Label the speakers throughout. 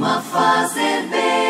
Speaker 1: a fazer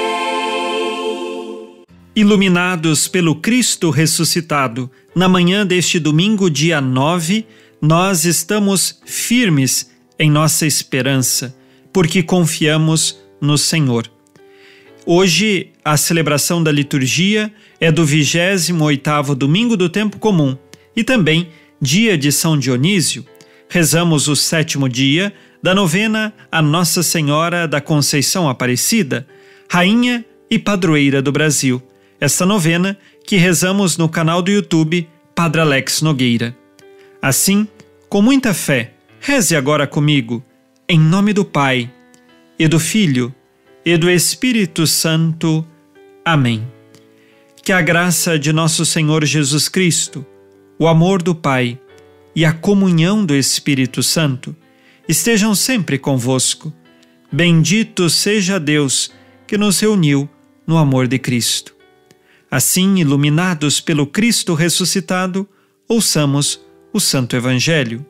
Speaker 1: bem.
Speaker 2: Iluminados pelo Cristo ressuscitado, na manhã deste domingo, dia 9, nós estamos firmes em nossa esperança, porque confiamos no Senhor. Hoje, a celebração da liturgia é do 28º domingo do tempo comum e também dia de São Dionísio. Rezamos o 7º dia da novena a Nossa Senhora da Conceição Aparecida, Rainha e Padroeira do Brasil. Esta novena que rezamos no canal do YouTube Padre Alex Nogueira. Assim, com muita fé, reze agora comigo, em nome do Pai, e do Filho, e do Espírito Santo. Amém. Que a graça de nosso Senhor Jesus Cristo, o amor do Pai e a comunhão do Espírito Santo estejam sempre convosco. Bendito seja Deus que nos reuniu no amor de Cristo. Assim, iluminados pelo Cristo ressuscitado, ouçamos o Santo Evangelho.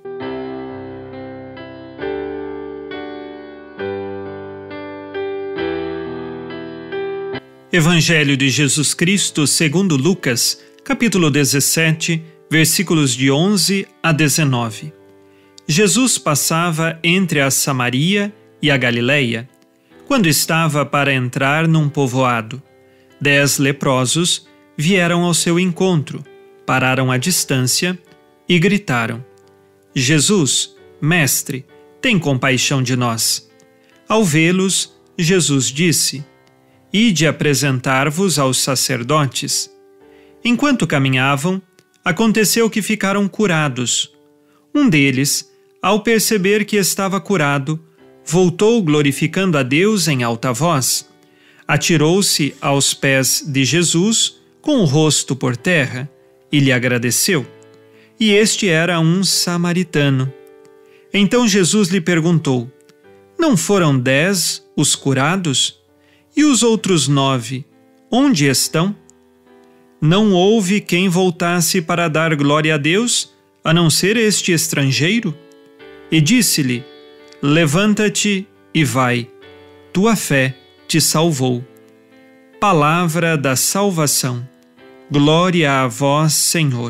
Speaker 2: Evangelho de Jesus Cristo segundo Lucas, capítulo 17, versículos de 11 a 19. Jesus passava entre a Samaria e a Galileia, quando estava para entrar num povoado. 10 leprosos vieram ao seu encontro, pararam à distância e gritaram: Jesus, Mestre, tem compaixão de nós. Ao vê-los, Jesus disse: Ide apresentar-vos aos sacerdotes. Enquanto caminhavam, aconteceu que ficaram curados. Um deles, ao perceber que estava curado, voltou glorificando a Deus em alta voz. Atirou-se aos pés de Jesus, com o rosto por terra, e lhe agradeceu. E este era um samaritano. Então Jesus lhe perguntou: Não foram 10 os curados? E os outros 9, onde estão? Não houve quem voltasse para dar glória a Deus, a não ser este estrangeiro? E disse-lhe: Levanta-te e vai, tua fé te salvou. Palavra da salvação. Glória a vós, Senhor.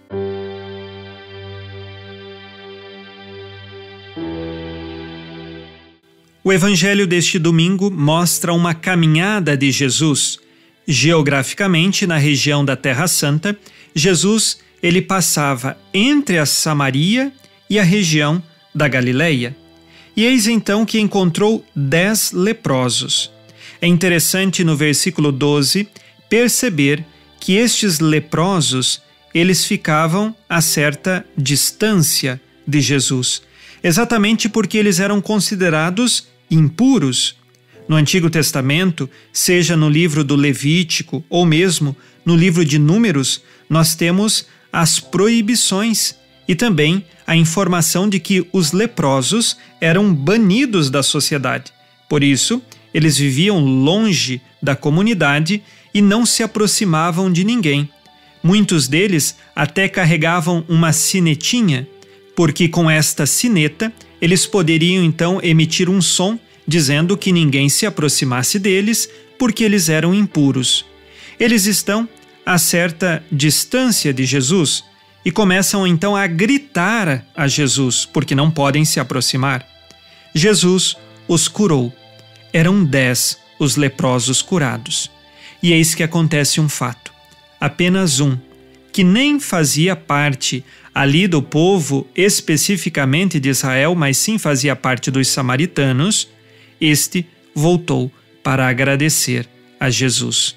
Speaker 2: O Evangelho deste domingo mostra uma caminhada de Jesus. Geograficamente, na região da Terra Santa, Jesus ele passava entre a Samaria e a região da Galileia. E eis então que encontrou 10 leprosos. É interessante no versículo 12 perceber que estes leprosos eles ficavam a certa distância de Jesus, exatamente porque eles eram considerados impuros. No Antigo Testamento, seja no livro do Levítico ou mesmo no livro de Números, nós temos as proibições e também a informação de que os leprosos eram banidos da sociedade. Por isso, eles viviam longe da comunidade e não se aproximavam de ninguém. Muitos deles até carregavam uma sinetinha, porque com esta sineta eles poderiam então emitir um som dizendo que ninguém se aproximasse deles porque eles eram impuros. Eles estão a certa distância de Jesus e começam então a gritar a Jesus porque não podem se aproximar. Jesus os curou. Eram 10 os leprosos curados. E eis que acontece um fato. Apenas um, que nem fazia parte ali do povo especificamente de Israel, mas sim fazia parte dos samaritanos, este voltou para agradecer a Jesus.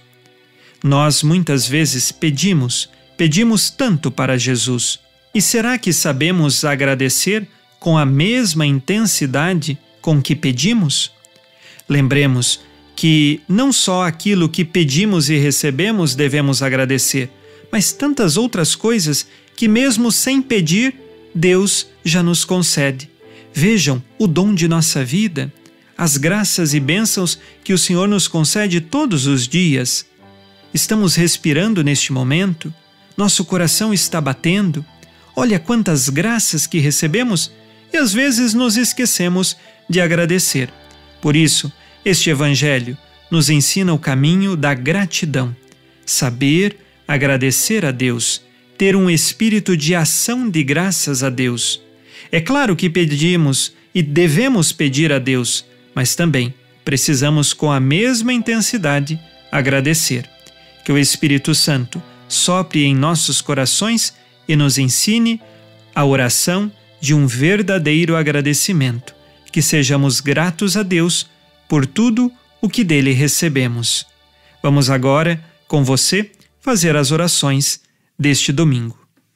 Speaker 2: Nós muitas vezes pedimos tanto para Jesus. E será que sabemos agradecer com a mesma intensidade com que pedimos? Lembremos que não só aquilo que pedimos e recebemos devemos agradecer, mas tantas outras coisas que mesmo sem pedir, Deus já nos concede. Vejam o dom de nossa vida, as graças e bênçãos que o Senhor nos concede todos os dias. Estamos respirando neste momento, nosso coração está batendo. Olha quantas graças que recebemos e às vezes nos esquecemos de agradecer. Por isso, Este Evangelho nos ensina o caminho da gratidão, saber agradecer a Deus, ter um espírito de ação de graças a Deus. É claro que pedimos e devemos pedir a Deus, mas também precisamos com a mesma intensidade agradecer. Que o Espírito Santo sopre em nossos corações e nos ensine a oração de um verdadeiro agradecimento. Que sejamos gratos a Deus por tudo o que dele recebemos. Vamos agora, com você, fazer as orações deste domingo.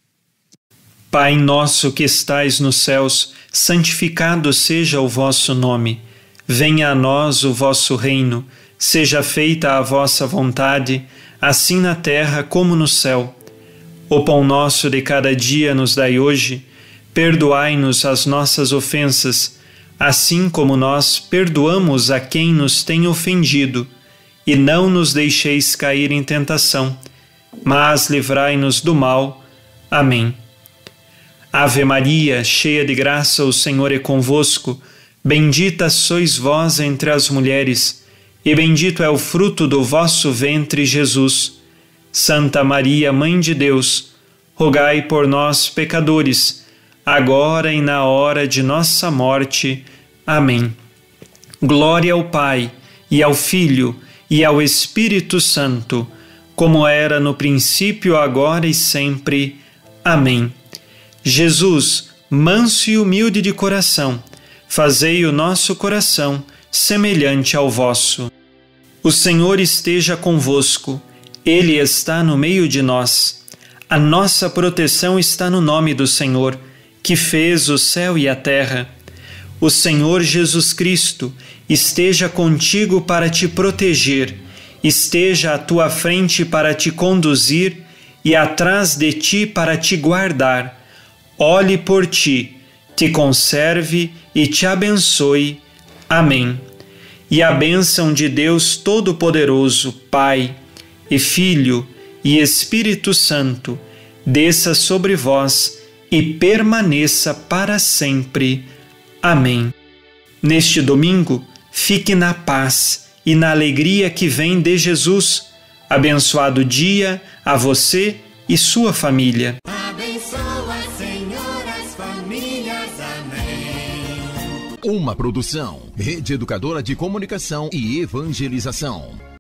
Speaker 2: Pai nosso que estais nos céus, santificado seja o vosso nome. Venha a nós o vosso reino. Seja feita a vossa vontade, assim na terra como no céu. O pão nosso de cada dia nos dai hoje. Perdoai-nos as nossas ofensas, assim como nós perdoamos a quem nos tem ofendido. E não nos deixeis cair em tentação, mas livrai-nos do mal. Amém. Ave Maria, cheia de graça, o Senhor é convosco. Bendita sois vós entre as mulheres, e bendito é o fruto do vosso ventre, Jesus. Santa Maria, Mãe de Deus, rogai por nós, pecadores, agora e na hora de nossa morte. Amém. Glória ao Pai, e ao Filho, e ao Espírito Santo, como era no princípio, agora e sempre. Amém. Jesus, manso e humilde de coração, fazei o nosso coração semelhante ao vosso. O Senhor esteja convosco, Ele está no meio de nós. A nossa proteção está no nome do Senhor, que fez o céu e a terra. O Senhor Jesus Cristo esteja contigo para te proteger, esteja à tua frente para te conduzir e atrás de ti para te guardar. Olhe por ti, te conserve e te abençoe. Amém. E a bênção de Deus Todo-Poderoso, Pai e Filho e Espírito Santo, desça sobre vós e permaneça para sempre. Amém. Neste domingo, fique na paz e na alegria que vem de Jesus. Abençoado dia a você e sua família.
Speaker 1: Abençoa, Senhor, as famílias. Amém.
Speaker 3: Uma produção, Rede Educadora de Comunicação e Evangelização.